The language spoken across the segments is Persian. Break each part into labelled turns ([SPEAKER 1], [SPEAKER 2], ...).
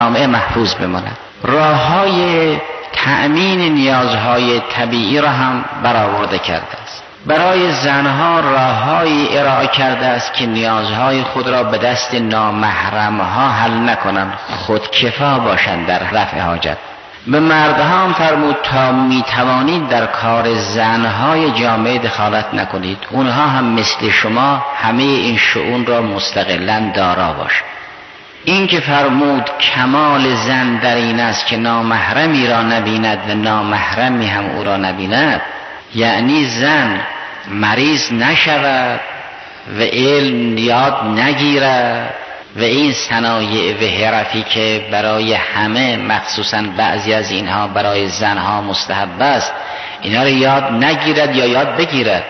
[SPEAKER 1] جامعه محفوظ بماند. راه‌های تأمین نیازهای طبیعی را هم برآورده کرده است. برای زنها راه‌هایی ارائه کرده است که نیازهای خود را به دست نامحرمها حل نکنند، خودکفا باشند در رفع حاجت. به مردها هم فرمود تا میتوانید در کار زنهای جامعه دخالت نکنید، اونها هم مثل شما همه این شؤون را مستقلاً دارا باشند. این که فرمود کمال زن در این است که نامحرمی را نبیند و نامحرمی هم او را نبیند، یعنی زن مریض نشود و علم یاد نگیرد و این صنایع و حرفی که برای همه مخصوصا بعضی از اینها برای زنها مستحب است اینا را یاد نگیرد یا یاد بگیرد.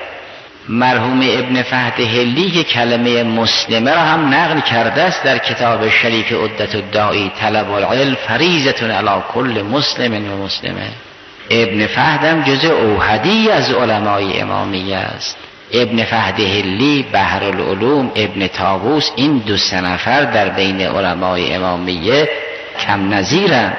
[SPEAKER 1] مرحوم ابن فهد هلی که کلمه مسلمه را هم نقل کرده است در کتاب شریف عدت الداعی، طلب العلم فریضة علی کل مسلم و مسلمه. ابن فهد هم جزء اوحدی از علمای امامیه است. ابن فهد هلی، بحرالعلوم، ابن طاووس، این 2 نفر در بین علمای امامیه کم نظیرند.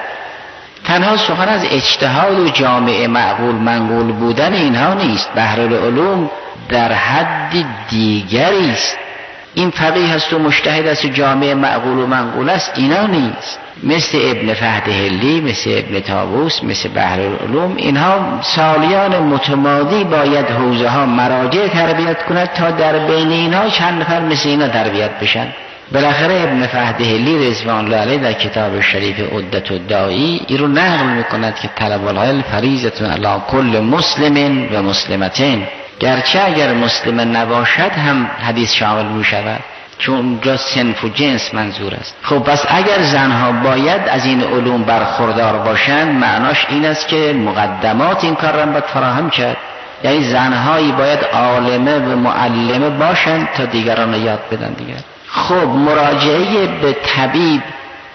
[SPEAKER 1] تنها سخن از اجتهاد و جامعه معقول منقول بودن اینها نیست، بحرالعلوم در حد دیگری است. این فقیه است و مجتهد است و جامعه معقول و منقول است، اینا نیست. مثل ابن فهد هلی، مثل ابن طاووس، مثل بحرالعلوم، اینها سالیان متمادی باید حوزه ها مراجع تربیت کند تا در بین اینها چند نفر مثل اینا تربیت بشن. بالاخره ابن فهد هلی رضوان الله علیه در کتاب شریف عدت الداعی این رو نقل میکند که طلب العلم فریضة علی کل مسلم و مسلمتین، گرچه اگر مسلم نباشد هم حدیث شامل می شود، چون اونجا صنف و جنس منظور است. خب پس اگر زنها باید از این علوم برخوردار باشند، معناش این است که مقدمات این کار را باید فراهم کرد. یعنی زنهایی باید عالمه و معلمه باشند تا دیگران را یاد بدن دیگر. خب مراجعه به طبیب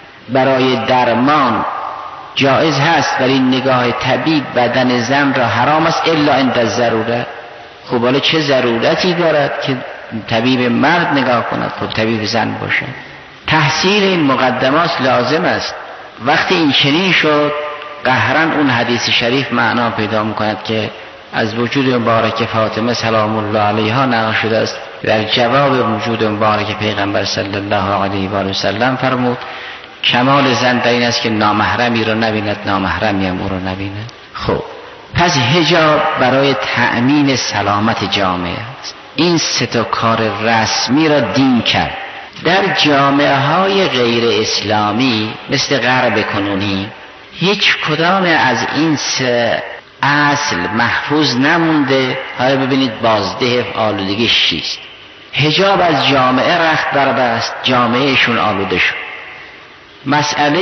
[SPEAKER 1] برای درمان جایز هست، ولی نگاه طبیب بدن زن را حرام است الا عند الضروره. خب حالا چه ضرورتی دارد که طبیب مرد نگاه کند؟ خب طبیب زن باشه. تحصیل این مقدمات لازم است. وقتی این چنین شد قهرن اون حدیث شریف معنا پیدا میکند که از وجود مبارک فاطمه سلام الله علیها نقل شده است، در جواب وجود مبارک پیغمبر صلی الله علیه و آله و سلم فرمود کمال زن در این است که نامحرمی را نبیند، نامحرمی هم او را نبیند. خب پس حجاب برای تأمین سلامت جامعه است. این 3 کار رسمی را دین کرد. در جامعه های غیر اسلامی مثل غرب کنونی هیچ کدام از این 3 اصل محفوظ نمونده. حالا ببینید بازده آلودگیش چیست. حجاب از جامعه رخت بربست، جامعهشون آلوده شد. مسئله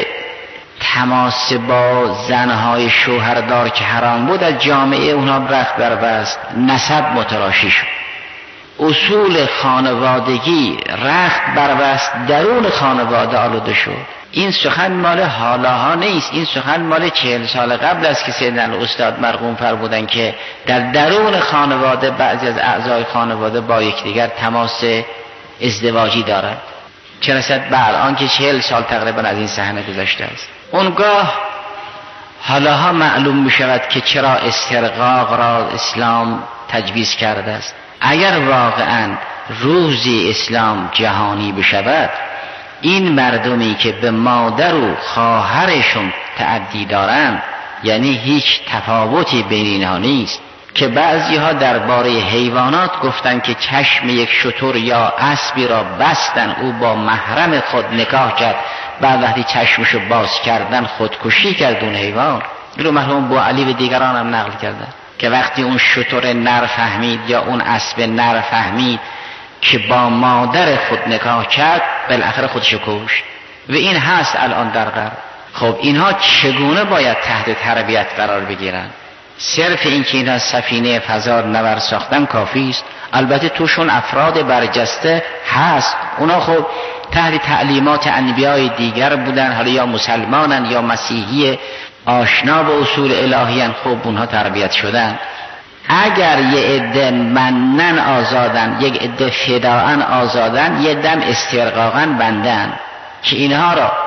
[SPEAKER 1] تماس با زنهای شوهردار که حرام بود از جامعه اونها رخت بربست، نسب متلاشی شد. اصول خانوادگی رخت بربست، درون خانواده آلوده شد. این سخن مال حالاها نیست، این سخن مال 40 سال قبل است که سیدنا الاستاد مرحوم فرمودن که در درون خانواده بعضی از اعضای خانواده با یکدیگر تماس ازدواجی دارند، چه رسد بر آنکه 40 سال تقریبا از این صحنه گذشته است. اونگاه حالاها معلوم می شود که چرا استرقاق را اسلام تجویز کرده است. اگر واقعا روزی اسلام جهانی بشود، این مردمی که به مادر و خواهرشون تعدی دارند، یعنی هیچ تفاوتی بین اینها نیست، که بعضی ها درباره حیوانات گفتن که چشم یک شتر یا اسبی را بستن، او با محرم خود نکاح کرد، بعد وقتی چشمشو باز کردن خودکشی کرد اون حیوان. اینو مرحوم بوعلی و دیگران هم نقل کردن که وقتی اون شتر نر فهمید یا اون اسب نر فهمید که با مادر خود نکاح کرد، بالاخره خودشو کشت. و این هست الان در غرب. خب اینها چگونه باید تحت تربیت قرار بگیرن؟ صرف این که اینها سفینه فضا نور ساختن کافی است. البته توشون افراد برجسته هست، اونا خب تحت تعلیمات انبیای دیگر بودن، حالا یا مسلمانن یا مسیحی آشنا به اصول الهیان، خب اونها تربیت شدن. اگر یه عده منن آزادن، یک عده فداعن آزادن، یه دم استرقاقن بندن که اینها را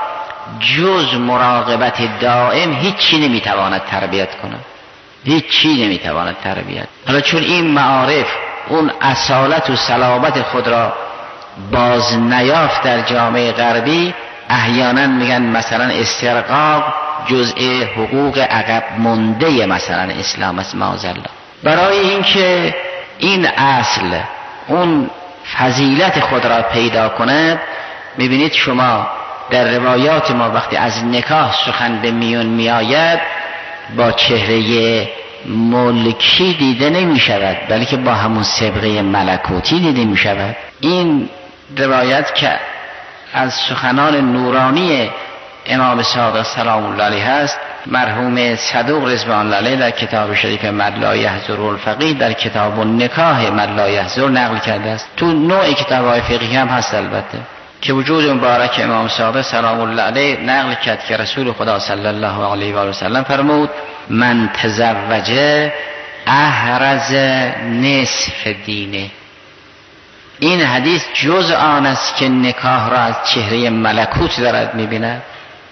[SPEAKER 1] جز مراقبت دائم هیچی نمیتواند تربیت کند، هیچی نمیتواند تربیت. حالا چون این معارف اون اصالت و صلابت خود را باز نیافت در جامعه غربی، احیانا میگن مثلا استرقاق جزء حقوق عقب مونده مثلا اسلام است معاذالله. برای اینکه این اصل اون فضیلت خود را پیدا کند، میبینید شما در روایات ما وقتی از نکاح سخن به میون میآید با چهره ملکی دیده نمی شود، بلکه با همون سابقه ملکوتی دیده می شود. این روایت که از سخنان نورانی امام صادق سلام الله علیه هست، مرحوم صدوق رضوان الله علیه در کتاب شریف من لا یحضر الفقیه در کتاب النکاح من لا یحضر نقل کرده است. تو نوع کتاب‌های فقهی هم هست البته، که وجود مبارک امام صادق سلام الله علیه نقل کرد که رسول خدا صلی الله علیه و آله و سلم فرمود من تزوج احرز نصف دینه. این حدیث جز آن است که نکاح را از چهره ملکوت دارد می‌بیند.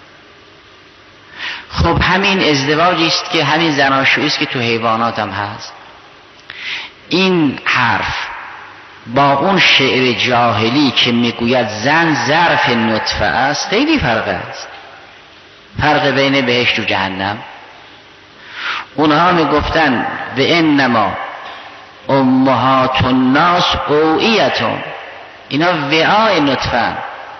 [SPEAKER 1] خب همین ازدواجی است که همین زناشویی است که تو حیوانات هم هست. این حرف با اون شعر جاهلی که میگوید زن ظرف نطفه است خیلی فرق است، فرق بین بهشت و جهنم. اونها میگفتن به انما امهات الناس اوعیتون، اینا وعای نطفه،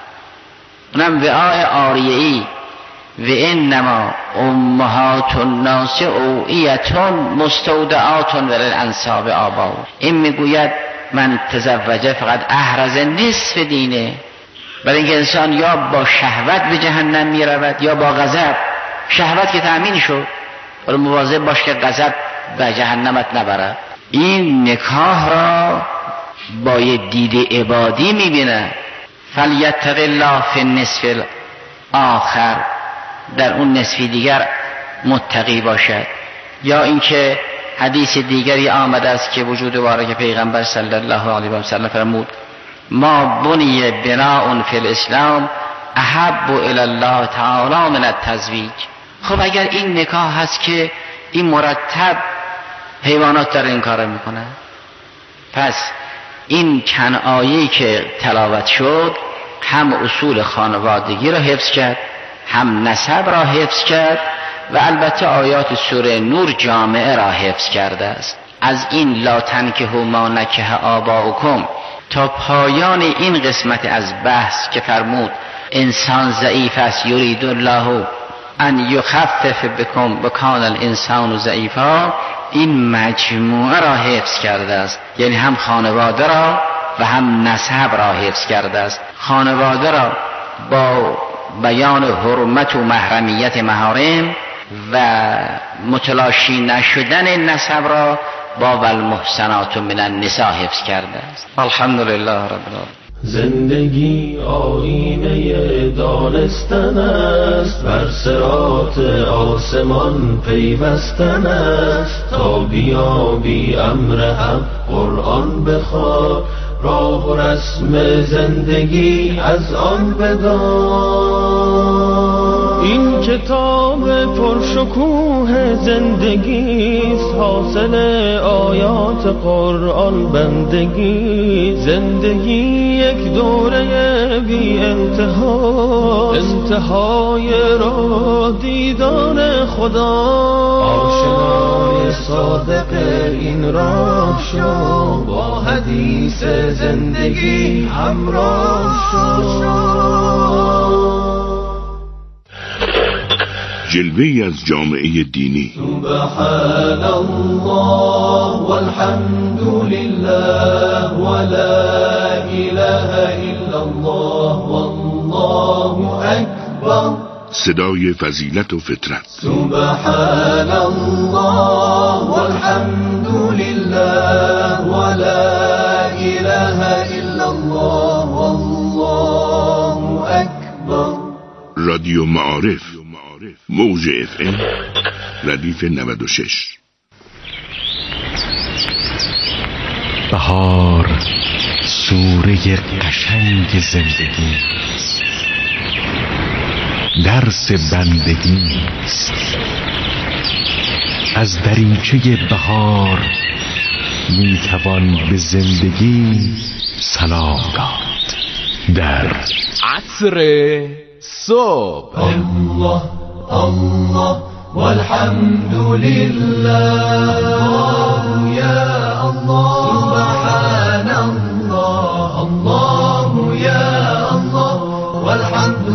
[SPEAKER 1] اونم وعای آریه‌ای. و انما امهات الناس اوعیتون مستودعاتون وللانساب آباء. این میگوید من تزوجه فقط احرز نصف دینه، برای اینکه انسان یا با شهوت به جهنم میرود یا با غضب. شهوت که تأمین شد، ولی مواظب باش که غضب به جهنمت نبرد. این نکاح را با یه دید عبادی میبینه. فلیتق الله فی النصف آخر، در اون نصفی دیگر متقی باشد. یا اینکه حدیث دیگری آمده است که وجود مبارک پیغمبر صلی الله علیه و سلم فرمود ما بنی بناء فی الاسلام احب الی الله تعالی من التزویج. خب اگر این نکاح هست که این مرتب حیوانات در این کار میکنن، پس این چند آیه‌ای که تلاوت شد هم اصول خانوادگی را حفظ کرد، هم نسب را حفظ کرد و البته آیات سوره نور جامعه را حفظ کرده است. از این لا تنکحوا ما نکح آباؤکم تا پایان این قسمت از بحث که فرمود انسان ضعیف است یرید الله ان یخفف بکم وکان الانسان ضعیفا، این مجموعه را حفظ کرده است. یعنی هم خانواده را و هم نسب را حفظ کرده است. خانواده را با بیان حرمت و محرمیت محارم و متلاشی نشدن نسب را با والمحسنات من النساء حفظ کرده است. الحمدلله رب العالمین.
[SPEAKER 2] زندگی آینه دانستن است، بر صراط آسمان پیوستن است. تا بیابی امر حق قرآن بخوان، راه و رسم زندگی از آن بدان. این کتاب پرشکوه زندگیست، حاصل آیات قرآن بندگی. زندگی یک دوره بی انتها، انتهای را دیدار خدا. آشنای صادق این راه شو، با حدیث زندگی همراه شو.
[SPEAKER 3] جلوه‌ای از جامعه دینی.
[SPEAKER 2] سبحان الله والحمد لله ولا اله الا الله والله اکبر.
[SPEAKER 3] صدای فضیلت و فطرت.
[SPEAKER 2] سبحان الله والحمد لله ولا اله الا الله والله اکبر.
[SPEAKER 3] رادیو معارف، موج FM ردیف 96.
[SPEAKER 4] بهار سوره قشنگ زندگی، درس بندگی است. از دریچه بهار میتوان به زندگی سلام داد. در
[SPEAKER 5] عطر صبح.
[SPEAKER 2] الله الله والحمد لله یا الله سبحان الله الله یا الله والحمد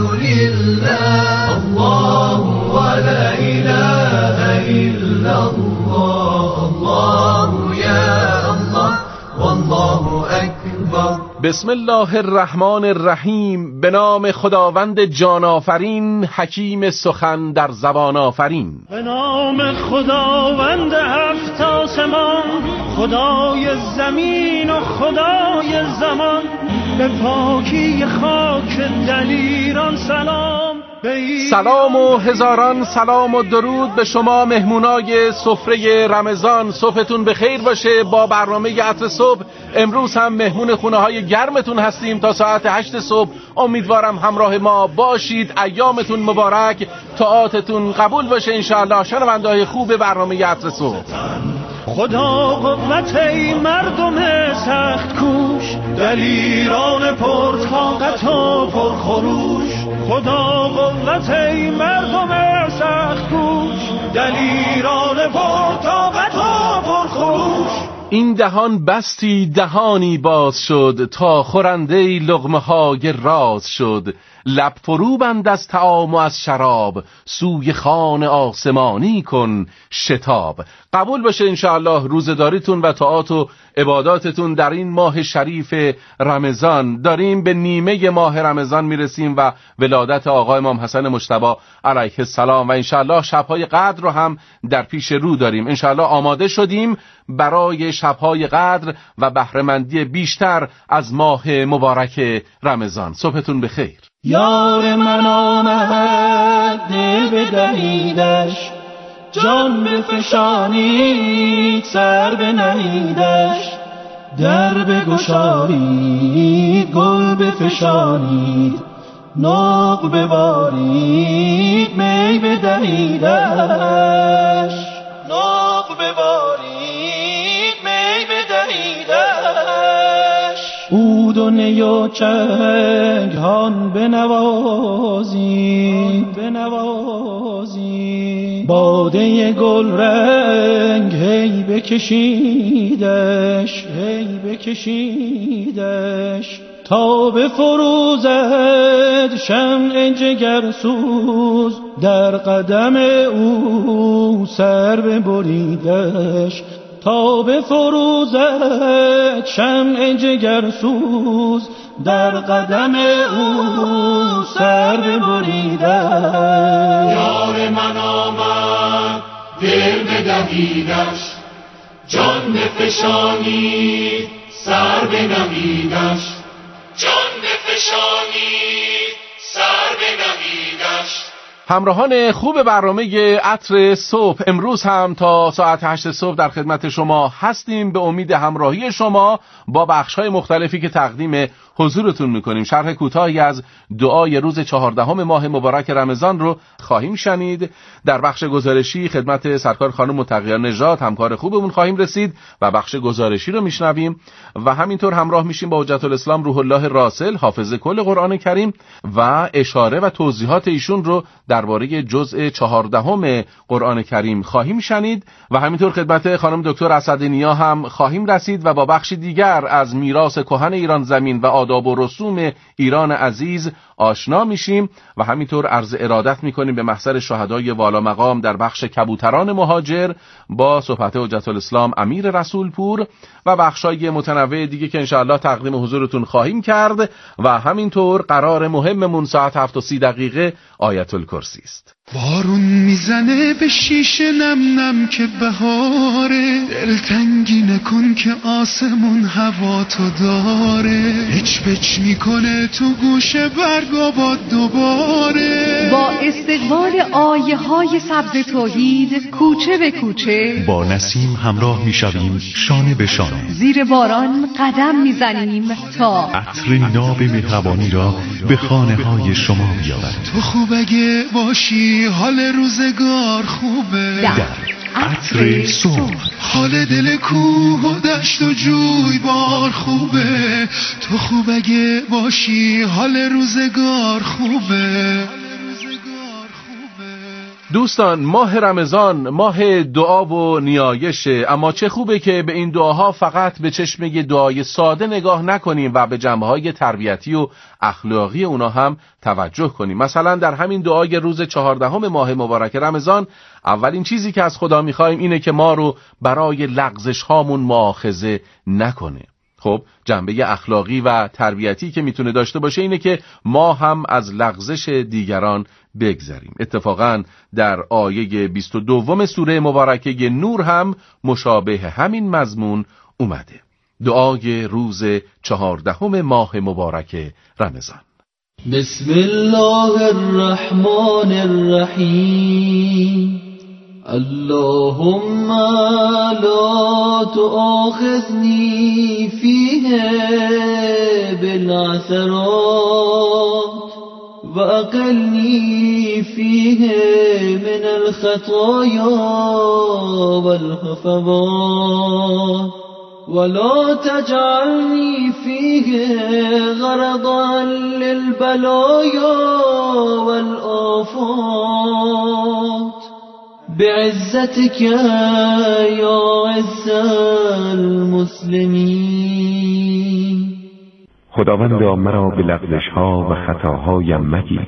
[SPEAKER 2] لله الله ولا اله الا الله الله یا الله والله اکبر.
[SPEAKER 5] بسم الله الرحمن الرحیم. به نام خداوند جان آفرین، حکیم سخن در زبان آفرین.
[SPEAKER 6] به نام خداوند هفت آسمان، خدای زمین و خدای زمان، به پاکی خاک دلیران سلام.
[SPEAKER 5] سلام و هزاران سلام و درود به شما مهمونای سفره رمضان. صبحتون بخیر باشه. با برنامه عطر صبح امروز هم مهمون خونه های گرمتون هستیم تا ساعت 8 صبح. امیدوارم همراه ما باشید. ایامتون مبارک، طاعاتتون قبول باشه انشاءالله. شنونده‌های خوب برنامه عطر صبح.
[SPEAKER 6] خدا قوت ای مردم سخت کوش، دلیران پرطاقت و پرخروش. خدا قوت ای مردم سخت کوش، دلیران پرطاقت و پرخروش.
[SPEAKER 5] این دهان بستی دهانی باز شد، تا خورنده لقمه های راز شد. لب فرو بند از طعام و از شراب، سوی خان آسمانی کن شتاب. قبول باشه انشاءالله روزداریتون و طاعات و عباداتتون در این ماه شریف رمضان. داریم به نیمه ماه رمضان میرسیم و ولادت آقا امام حسن مجتبی علیه السلام و انشاءالله شبهای قدر رو هم در پیش رو داریم. انشاءالله آماده شدیم برای شبهای قدر و بهره‌مندی بیشتر از ماه مبارک رمضان. صبحتون بخیر.
[SPEAKER 6] یار من آمد دل بدهیدش، جان بفشانید سر بنهیدش. در بگشایید گل بفشانید، ناق ببارید می بدهیدش. ناق ببارید می بدهیدش. عود و نی و چنگ هان بنوازید، باده گل رنگ هی بکشیدش، تا به فروزد شمع جگرسوز، در قدم او سر ببریدش. تا به فروزد شمع جگرسوز، در قدم او سر ببریدش.
[SPEAKER 2] یار من آمد دل بدهیدش، جان بفشانید سر بنهیدش. جان بفشانید سر بنهیدش.
[SPEAKER 5] همراهان خوب برنامه عطر صبح، امروز هم تا ساعت 8 صبح در خدمت شما هستیم به امید همراهی شما با بخش‌های مختلفی که تقدیم حضورتون میکنیم. شرح کوتاهی از دعای روز 14 ماه مبارک رمضان رو خواهیم شنید. در بخش گزارشی خدمت سرکار خانم متقیه نژاد همکار خوبمون خواهیم رسید و بخش گزارشی رو میشنویم و همینطور همراه میشیم با حجت الاسلام روح الله راسل حافظ کل قرآن کریم و اشاره و توضیحات ایشون رو درباره جزء 14 قرآن کریم خواهیم شنید و همینطور خدمت خانم دکتر اسدنیا هم خواهیم رسید و با بخش دیگر از میراث کهن ایران زمین و آداب و رسوم ایران عزیز آشنا میشیم و همینطور عرض ارادت میکنیم به محضر شهدای والا مقام در بخش کبوتران مهاجر با صحبت حجت الاسلام امیر رسولپور و بخشای متنوع دیگه که انشاءالله تقدیم حضورتون خواهیم کرد و همینطور قرار مهممون ساعت 7:30 آیت الکرسی است.
[SPEAKER 7] بارون میزنه به شیشه نم نم که بهاره، دلتنگی نکن که آسمون هوا تو داره، هچ بچ میکنه تو گوشه برگا با دوباره.
[SPEAKER 8] با استقبال آیه های سبز توحید کوچه به کوچه
[SPEAKER 4] با نسیم همراه میشویم، شانه به شانه
[SPEAKER 8] زیر باران قدم میزنیم تا
[SPEAKER 4] عطر ناب مهربانی را به خانه های شما بیاورد.
[SPEAKER 7] تو خوب اگه باشی حال روزگار خوبه،
[SPEAKER 4] در عطر صبح
[SPEAKER 7] حال دل کوه و دشت و جوی بار خوبه، تو خوب اگه باشی حال روزگار خوبه.
[SPEAKER 5] دوستان، ماه رمضان ماه دعا و نیایشه، اما چه خوبه که به این دعاها فقط به چشم یه دعای ساده نگاه نکنیم و به جنبه‌های تربیتی و اخلاقی اونا هم توجه کنیم. مثلا در همین دعای روز 14 ماه مبارک رمضان، اولین چیزی که از خدا می‌خوایم اینه که ما رو برای لغزش هامون مؤاخذه نکنه. خب جنبه اخلاقی و تربیتی که میتونه داشته باشه اینه که ما هم از لغزش دیگران بگذریم. اتفاقاً در آیه 22 سوره مبارکه نور هم مشابه همین مضمون اومده. دعای روز 14 ماه مبارک رمضان.
[SPEAKER 6] بسم الله الرحمن الرحیم. اللهم لا تؤاخذني فيه بالعثرات وأقلني فيه من الخطايا والهفوات ولا تجعلني فيه غرضا للبلايا والآفات بعزتك یا عز المسلمین.
[SPEAKER 9] خداوندا مرا به لغزش‌ها و خطاهایم مگیر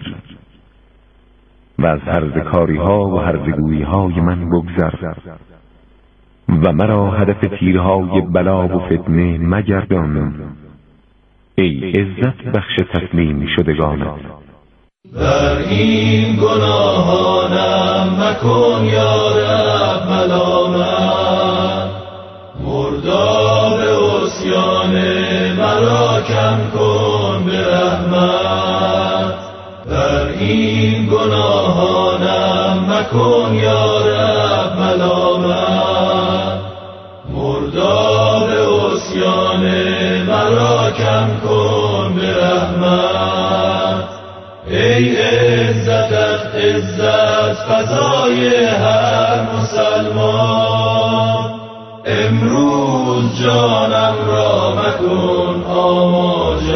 [SPEAKER 9] و از هرزکاری‌ها و هرزگویی‌های من بگذر و مرا هدف تیرهای بلا و فتنه مگردان، ای عزت بخش تسلیم شدگانت.
[SPEAKER 2] بر این گناهانم مکن یا رب ملامت، مرداب عصیان مرا کم کن به رحمت. بر این گناهانم مکن یا رب ملامت، مرداب عصیان مرا کم کن به رحمت. ای عزتت عزت فضای هر مسلمان، امروز جانم را مکن آماج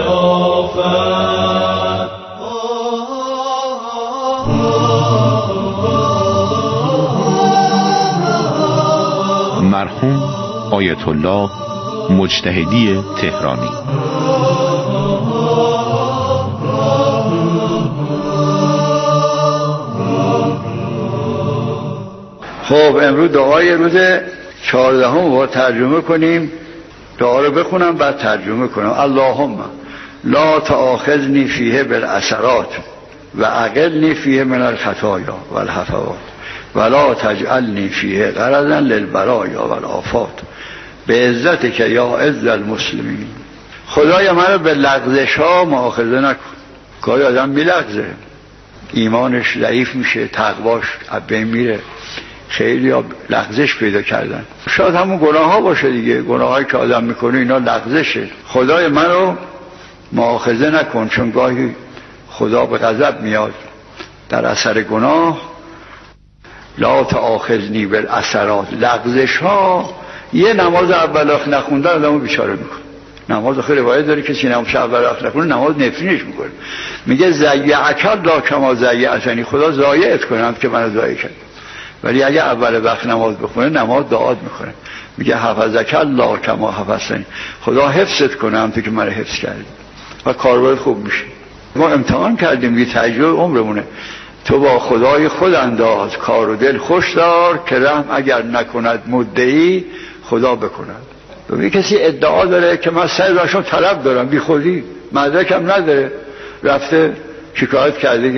[SPEAKER 2] آفت.
[SPEAKER 10] مرحوم آیت الله مجتهدی تهرانی.
[SPEAKER 11] خب امروز دعای روز 14 رو ترجمه کنیم. دعا رو بخونم بعد ترجمه کنم. اللهم لا تؤاخذنی فیه بالعثرات و اقلنی فیه من الخطایا والهفوات ولا تجعلنی فیه غرضا للبلایا والآفات بعزتک یا عز المسلمین. خدایا منو به لغزش ها مؤاخذه نکن. گاهی آدم میلغزه، ایمانش ضعیف میشه، تقواش از بین میره. خیلی ها لغزش پیدا کردن. شاید همون گناه ها باشه دیگه، گناه هایی که آدم میکنه اینا لغزشه. خدای منو مؤاخذه نکن، چون گاهی خدا به غضب میاد در اثر گناه. لا تؤاخذنی بالعثرات، لغزش ها. یه نماز اول آخر نخوندن آدمو بیچاره میکنه. نماز آخر روایت داره کسی نماز اول آخر نخونه نماز نفرینش میکنه. میگه ضیعک الله کما ضیعتنی، خدا ضایعت کنم که منو ضایع کرد. ولی اگه اول وقت نماز بخونه نماز دعات میکنه، میگه حفظک الله کما حفظنی، خدا حفظت کنه همونطور که منو حفظ کردی و کاربرد خوب میشه. ما امتحان کردیم، یه تجربه عمرمونه. تو با خدای خود انداز کار و دل خوش دار، که رحم اگر نکند مدعی خدا بکند. ببین کسی ادعا داره که من سعی راشون طلب دارم، بی خودی مدرکم نداره، رفته شکایت کرده که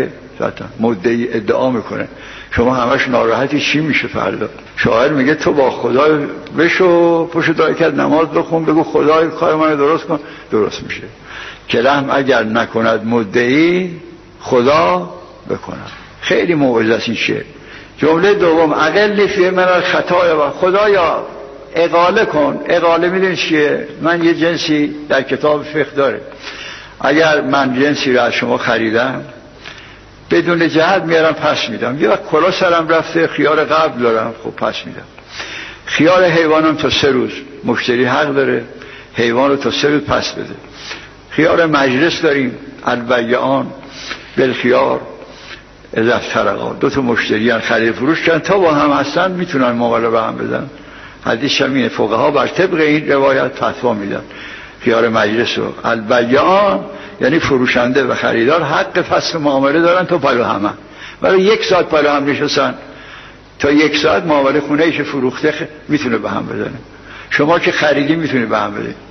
[SPEAKER 11] مثبتن. مدعی ادعا میکنه، شما همش ناراحتی چی میشه فردا؟ شاعر میگه تو با خدا بشو، پشت دایکت نماز بخون، بگو خدای کار من درست کن، درست میشه. که رحم اگر نکند مدعی خدا بکند. خیلی موعظه است این شعر. جمله دوم، اقل فی من الخطایا و خدایا اقاله کن. اقاله میدونی چیه؟ من یه جنسی در کتاب فقه داره، اگر من جنسی رو از شما خریدم بدون جهت میارم پس میدم. یه وقت کلا سرم رفته، خیار قبل دارم، خب پس میدم. خیار حیوانم تا 3 روز مشتری حق داره حیوان رو تا 3 روز پس بده. خیار مجلس داریم، البیعان بالخیار اذا افترقا، 2 تا مشتری ان خرید فروش کردن تا با هم هستن میتونن معامله به هم بدن. حدیث شمیه فقها بر طبق این روایت فتوا میدن. خیار مجلس و البیعان یعنی فروشنده و خریدار حق فسخ معامله دارن تا پلو همه. ولی 1 ساعت پلو هم نشستن، تا 1 ساعت معامله خونه ایش فروخته میتونه به هم بزنه. شما که خریدی میتونی به هم بده.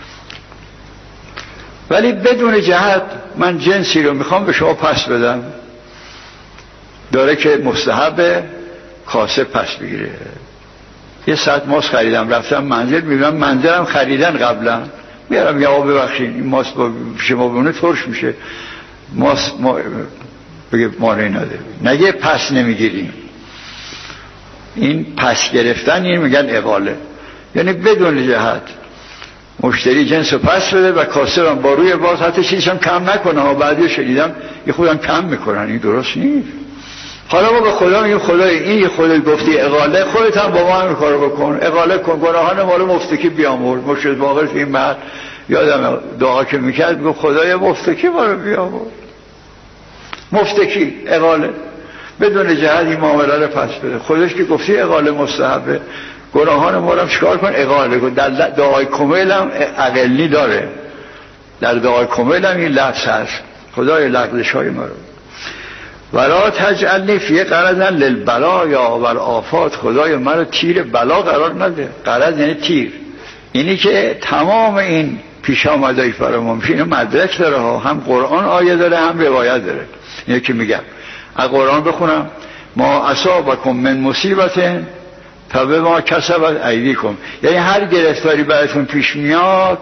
[SPEAKER 11] ولی بدون جهت من جنسی رو میخوام به شما پس بدم، داره که مستحب کاسه پس بگیره. 1 ساعت ماست خریدم، رفتم منزل، میبینم منزلم خریدن قبلا، میارم یا ببخشید این ماست با شما بونه ترش میشه، ماست بگه مانعی نداره، نگه پس نمیگیریم. این پس گرفتن این میگن اقاله، یعنی بدون جهت مشتری جنس رو پس بده و کاسه رو با روی باز، حتی چیزش هم کم نکنه ها. بعدی شنیدم یه خودم کم میکنن، این درست نیست. حالا ما به خدا میگیم خدای این یه خودت گفتی اقاله، خودت هم با ما هم کارو بکن، اقاله کن، گناهان مال مفتکی بیامرز. مرشد باقر تو این مرد یادم دعا که میکرد میگه خدای مفتکی ما رو بیامرز. مفتکی اقاله بدون جهت این معامله رو پس بده. خودش که گفتی اقاله مستحبه، گناهان ما رو هم چیکار کن؟ اقاله کن. در دعای کمیل هم اقلی داره، در دعای کمیل هم این لفظ هست، خدای لغزش های ما رو ولا تجعلنی فی قرضا للبلایا والآفات، خدای من رو تیر بلا قرار نده. قرض یعنی تیر، اینی که تمام این پیش آمده‌ای فراموش میشه. اینو مدرک داره ها، هم قرآن آیه داره هم روایت داره. اینو که میگم از قرآن بخونم، ما اصابکم من مصیبت فبما کسبت ایدیکم، یعنی هر گرفتاری براتون پیش میاد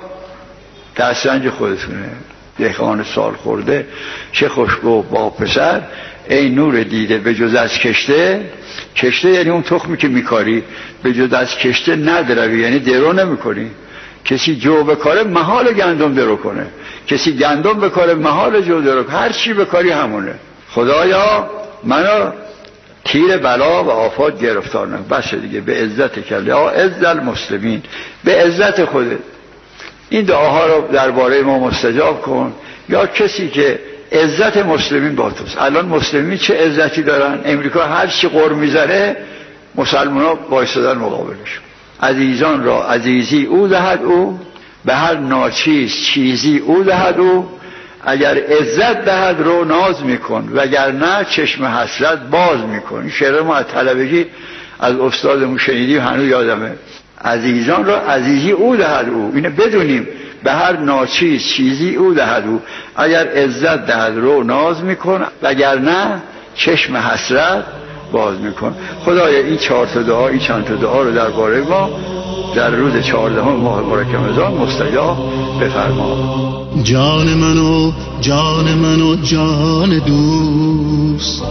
[SPEAKER 11] دسترنج خودتونه. دهقان سال خورده چه خوشگو با پسر، ای نور دیده به جز از کشته. کشته یعنی اون تخمی که میکاری، به جز از کشته ندروی، یعنی درو نمیکنی. کسی جو بکاره محال گندم درو کنه، کسی گندم بکاره محال جو درو کنه. هر چی بکاری همونه. خدایا منو تیر بلا و آفات گرفتار نکن. بس دیگه، به عزت کله ها عز المسلمین، به عزت خودت این دعاها رو درباره ما مستجاب کن. یا کسی که عزت مسلمین با توست. الان مسلمین چه عزتی دارن؟ امریکا هر چی قر میزنه مسلمان ها بایستدن مقابلش. عزیزان را عزیزی او دهد او، به هر ناچیز چیزی او دهد او. اگر عزت دهد رو ناز میکن، وگرنه چشم حسرت باز میکن. این شعر ما از طلبگی از استادمون شنیدیم، هنوز یادمه. عزیزان را عزیزی او دهد او، اینه بدونیم به هر ناچیز چیزی او دهد او. اگر عزت دهد رو ناز میکن، وگرنه چشم حسرت باز میکن. خدایا این 4 تا دعا، این چند تا دعا رو درباره ما در روز 14 ماه مبارک رمضان مستجاب بفرما.
[SPEAKER 7] جان منو جان منو جان دوست،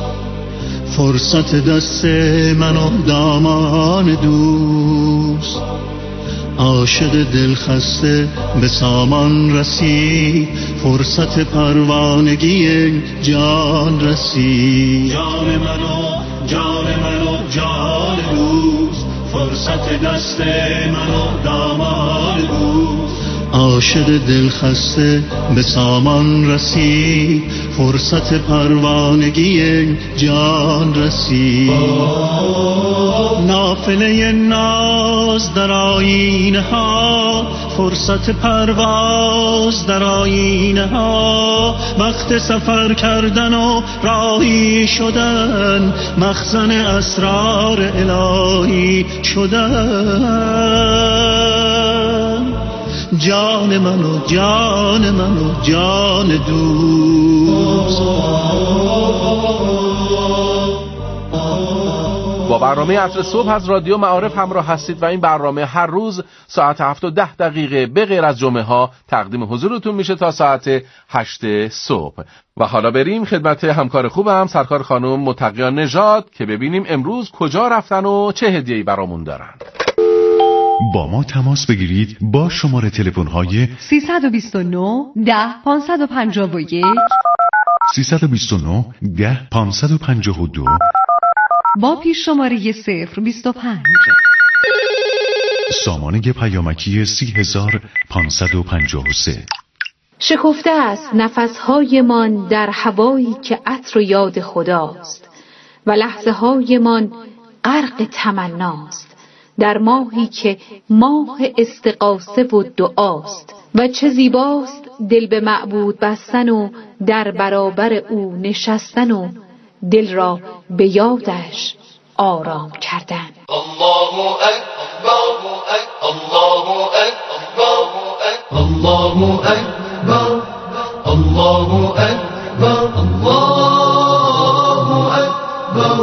[SPEAKER 7] فرصت دست منو دامان دوست. عاشق دل خسته به سامان رسید، فرصت پروانگی جان رسید. جان منو جان منو جان دوست، فرصت دست منو دامان دوست. عاشق دل خسته به سامان رسید، فرصت پروانگی جان رسید. نافله ناز در آیینه ها، فرصت پرواز در آیینه ها. وقت سفر کردن و راهی شدن، مخزن اسرار الهی شدن. جان منو جان منو جان دوست،
[SPEAKER 5] با برنامه عصر صبح از رادیو معارف همراه هستید و این برنامه هر روز ساعت 7:10 به غیر از جمعه ها تقدیم حضورتون میشه تا ساعت 8 صبح. و حالا بریم خدمت همکار خوبم سرکار خانم متقیان نژاد که ببینیم امروز کجا رفتن و چه هدیه‌ای برامون دارن.
[SPEAKER 4] با ما تماس بگیرید با شماره تلفن‌های
[SPEAKER 8] 329 10 551
[SPEAKER 4] 329 10 552
[SPEAKER 8] با پیش شماره 025.
[SPEAKER 4] سامانه پیامکی 30553.
[SPEAKER 12] شکفته است نفس‌هایمان در هوایی که عطر و یاد خداست و لحظه‌هایمان غرق تمناست در ماهی که ماه استغاثه و دعاست و چه زیباست دل به معبود بستن و در برابر او نشستن و دل را به یادش آرام کردن.
[SPEAKER 2] الله اکبر الله اکبر الله اکبر الله اکبر الله اکبر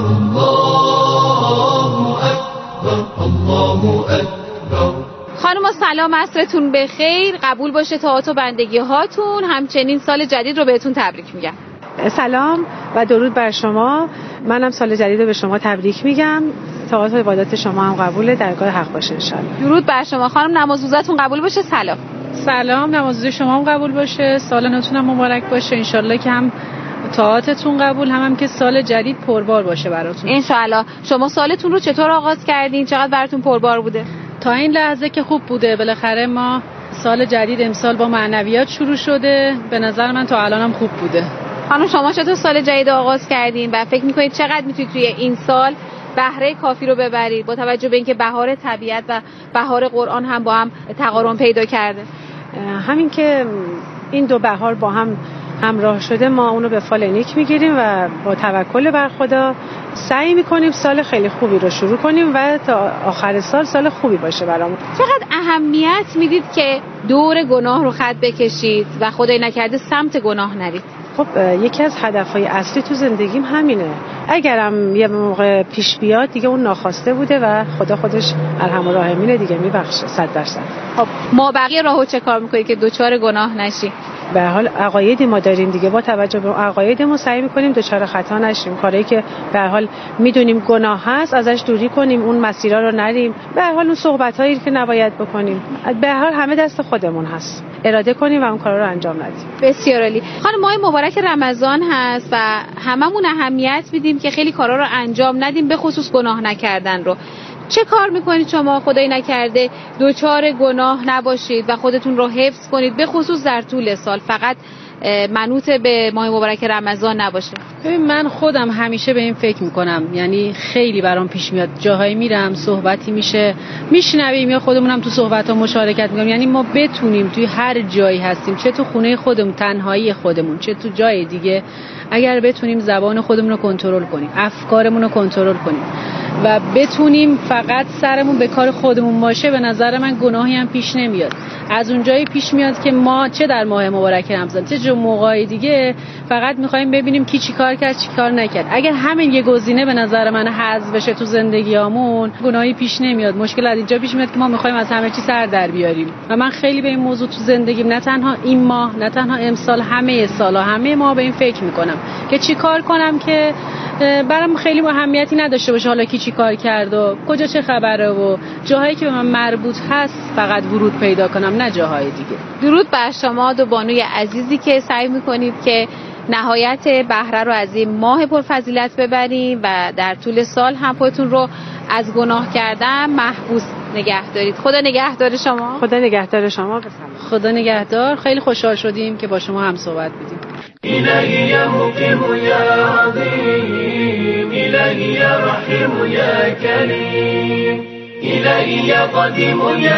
[SPEAKER 2] الله اکبر.
[SPEAKER 13] خانم سلام، عصرتون بخیر، قبول باشه طاعات و بندگی هاتون، همچنین سال جدید رو بهتون تبریک میگم.
[SPEAKER 14] سلام و درود بر شما. منم سال جدید رو به شما تبریک میگم. طاعات و عبادات شما هم قبوله، درگاه حق باشه انشالله.
[SPEAKER 13] درود بر شما خانم، نماز روزتون قبول باشه. سلام.
[SPEAKER 14] سلام، نماز روز شما هم قبول باشه، سال نوتون هم مبارک باشه انشالله که هم طاعاتتون قبول هم که سال جدید پربار باشه براتون
[SPEAKER 13] انشالله. شما سالتون رو چطور آغاز کردین؟ چقدر براتون پربار بوده؟
[SPEAKER 14] تا این لحظه که خوب بوده. بالاخره ما سال جدید امسال با معنویات شروع شده، به نظر من تا الانم خوب بوده.
[SPEAKER 13] خانم شما چطور سال جدید آغاز کردین و فکر میکنید چقدر میتونید توی این سال بهره کافی رو ببرید با توجه به اینکه بهار طبیعت و بهار قرآن هم با هم تقارن پیدا کرده؟
[SPEAKER 14] همین که این دو بهار با هم همراه شده ما اونو به فال نیک میگیریم و با توکل بر خدا سعی میکنیم سال خیلی خوبی رو شروع کنیم و تا آخر سال خوبی باشه برامون.
[SPEAKER 13] چقدر اهمیت میدید که دور گناه رو خط بکشید و خدای نکرده سمت گناه نرید؟
[SPEAKER 14] خب یکی از هدفهای اصلی تو زندگیم همینه. اگرم یه موقع پیش بیاد دیگه اون ناخواسته بوده و خدا خودش ارحم الراحمینه دیگه، میبخشه 100%.
[SPEAKER 13] خب ما بقیه راهو چه کار میکنید که دوچار گناه نشی؟
[SPEAKER 14] به هر حال عقایدی ما داریم دیگه، با توجه به عقایدمون سعی میکنیم دوچار خطا نشیم. کاری که به هر حال میدونیم گناه هست ازش دوری کنیم، اون مسیرها رو نریم. به هر حال اون صحبتایی که نباید بکنیم به هر حال همه دست خودمون هست، اراده کنیم و اون کارا رو انجام ندیم.
[SPEAKER 13] بسیار عالی. خانم ماه مبارک رمضان هست و هممون اهمیت میدیم که خیلی کارا رو انجام ندیم، به خصوص گناه نکردن رو. چه کار میکنید شما خدای نکرده دوچار گناه نباشید و خودتون رو حفظ کنید، به خصوص در طول سال، فقط منوط به ماه مبارک رمضان نباشه؟
[SPEAKER 14] ببین من خودم همیشه به این فکر میکنم، یعنی خیلی برام پیش میاد جاهایی میرم صحبتی میشه میشنویم یا خودمونم تو صحبت ها مشارکت میکنم، یعنی ما بتونیم توی هر جایی هستیم، چه تو خونه خودمون تنهایی خودمون چه تو جای دیگه، اگر بتونیم زبان خودمون رو کنترل کنیم، افکارمون رو کنترل کنیم و بتونیم فقط سرمون به کار خودمون باشه، به نظر من گناهی هم پیش نمیاد. از اونجایی پیش میاد که ما چه در ماه مبارک رمضان چه جو موقعی دیگه فقط میخوایم ببینیم کی چی کار کرد چی کار نکرد. اگر همین یه گزینه به نظر من حذف بشه تو زندگیامون گناهی پیش نمیاد. مشکل از اینجا پیش میاد که ما میخوایم از همه چی سر در بیاریم و من خیلی به این موضوع تو زندگیم نه تنها این ماه نه تنها امسال همه سالا همه ما به این فکر میکنم که چی کار کنم که برام خیلی اهمیتی نداشته باشه حالا کی چی کار کرد و کجا چه خبره و جاهایی که به من مربوط هست فقط ورود پیدا کنم نه جاهای دیگه.
[SPEAKER 13] درود بر شما دو بانوی عزیزی که سعی میکنید که نهایت بهره رو از این ماه پرفضیلت ببریم و در طول سال هم خودتون رو از گناه کردن محفوظ نگه دارید. خدا نگهدار شما.
[SPEAKER 14] خدا نگهدار شما. خدا نگهدار. خیلی خوشحال شدیم که با شما هم صحبت بدیم.
[SPEAKER 2] إلهي يا مقيم يا عظيم إلهي يا رحيم يا كريم إلهي يا قديم يا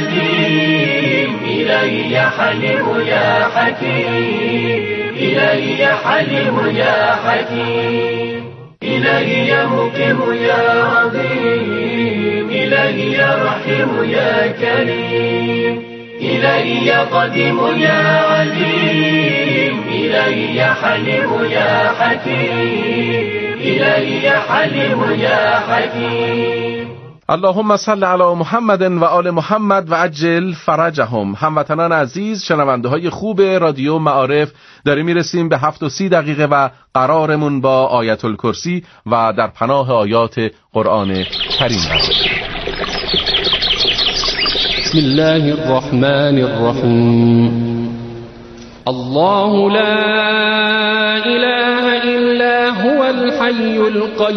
[SPEAKER 2] عليم إلهي يا حليم يا حكيم إلهي يا حليم يا حكيم إلهي يا مقيم يا عظيم إلهي يا رحيم يا كريم إلهي قديم يا عليم إلهي حليم يا حكيم إلهي حليم يا حكيم.
[SPEAKER 5] اللهم صل علی محمد و آل محمد و عجل فرجهم. هموطنان عزیز، شنونده های خوب رادیو معارف، داریم میرسیم به 7:30 و قرارمون با آیت الکرسی و در پناه آیات قرآن کریم است.
[SPEAKER 15] بسم الله الرحمن الرحیم. الله لا اله الا هو الحي القيوم